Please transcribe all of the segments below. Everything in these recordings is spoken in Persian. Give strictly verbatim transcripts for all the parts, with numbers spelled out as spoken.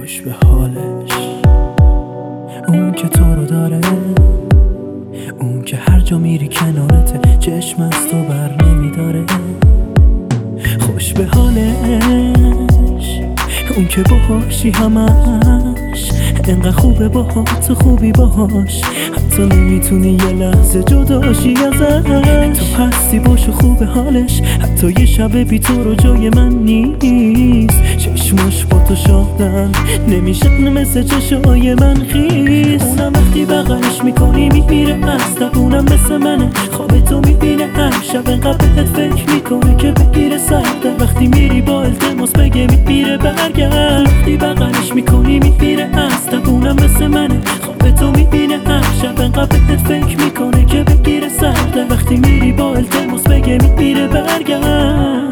خوش به حالش، اون که تو رو داره، اون که هر جا میری کنارته، چشم از تو بر نمیداره. خوش به حالش، اون که باهاشی همش، انقدر خوبه باهات، خوبی باهاش، حتی نمیتونی یه لحظه جداشی ازش. تو هستی باش و خوبه حالش، حتی یه شب بی تو رو جای من نیست. چشماش با تو شادن نمیشن مثل چشای من خیس. اونم وقتی بغلش میکنی میمیره از اونم مثل منه، خواب تو میبینه هر شب انقدر بهت فکر میکنه که بگیره سرده. وقتی میری با التماس بگه میمیره برگرد. وقتی بغلش میکنی میمیره از اونم مثل منه، خواب تو میبینه هر شب انقدر بهت فکر میکنه که بگیره سرده. وقتی میری با التماس بگه میمیره برگرد.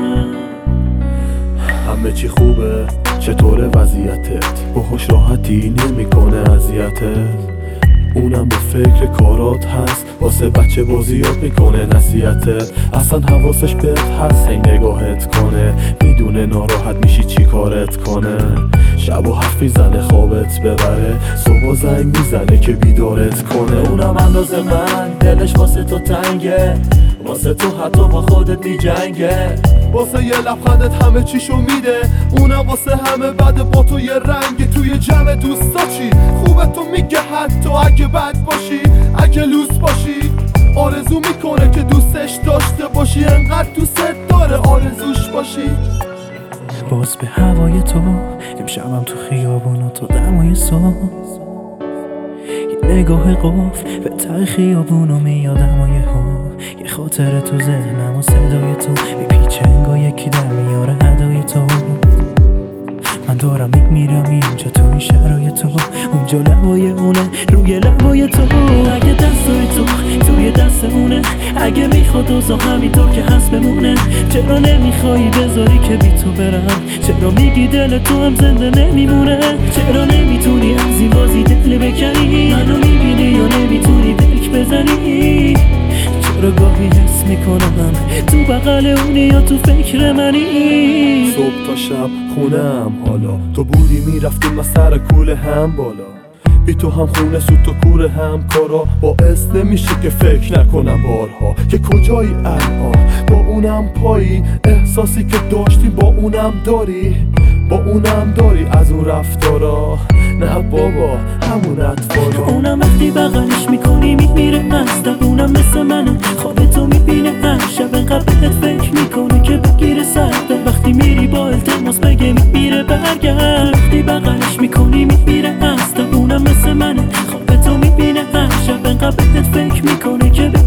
همه چی خوبه، چطور وضعیتت؟ باهاش راحتی نمیکنه اذیتت؟ اونم به فکر کارات هست، واسه بچه بازی یاد میکنه نصیحتت. اصلا حواسش بهت هست، هی نگاهت کنه، میدونه ناراحت میشی چی کارت کنه. شب و حرف میزنه خوابت ببره، صبح زنگ میزنه که بیدارت کنه. اونم اندازه من دلش واسه تو تنگه، واسه تو حتی با خودت میجنگه. واسه یه لبخندت همه چیشو میده، اونم واسه همه بعد با تو یه رنگ. توی جمع دوستا چی خوبه تو میگه، حتی اگه بد باشی، اگه لوس باشی. آرزو میکنه که دوستش داشته باشی، انقدر دوستت داره آرزوش باشی. باز به هوای تو امشبم تو خیابونا تا دمای صبح، یه نگاه قفل به ته خیابونو میادم و یهو یه خاطر تو ذهنم و صدای تو میپیچه انگار یکی در میاره هدای تو. من دارم میمیرم اینجا تو این شرایط تو، اونجا لبای اونه روی لبای تو. اگه دستای تو توی دست اونه، اگه میخواد اوضاع همینطور که هست بمونه، چرا نمیخوایی بذاری که بی تو برم؟ چرا میگی دل تو هم زنده نمیمونه؟ چرا نمیتونی از این بازی دل بکنی؟ منو میبینی یا نمیتونی دلک بزنی؟ چرا گاهی حس میکنم تو بغل اونی یا تو فکر منی؟ صبح تا شب خونم حالا، تو بودی میرفتیم از سر کوله هم بالا. بی تو هم خونه سود تو کوره هم کارا، باعث نمیشه که فکر نکنم بارها که کجایی الان. با اونم پایی، احساسی که داشتی با اونم داری، با اونم داری از اون رفتارا. نه بابا همون اطفالا. اونم وقتی بغلش میکنی میمیره از اونم مثل منه، خواب تو میبینه هر شب انقدر بهت فکر میکنه که بگیره سرده. وقتی میری با التماس بگه میمیره برگرد. وقتی بغلش میکنی میمیره از اونم مثل منه، خواب تو میبینه هر شب انقدر بهت فکر میکنه که